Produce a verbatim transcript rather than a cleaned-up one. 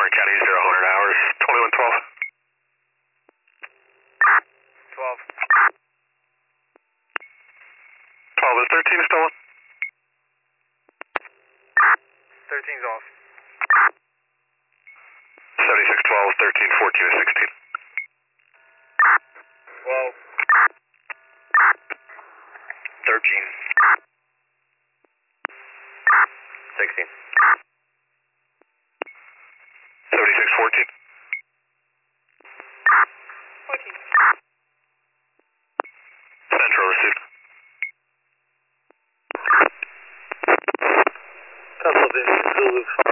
Orange County, zero hundred hours, twenty-one twelve. twelve. twelve, is thirteen stolen? thirteen's off. seventy-six twelve, thirteen, fourteen, or sixteen. twelve. thirteen. sixteen. seventy-six fourteen. fourteen. Central received. Couple of Zulu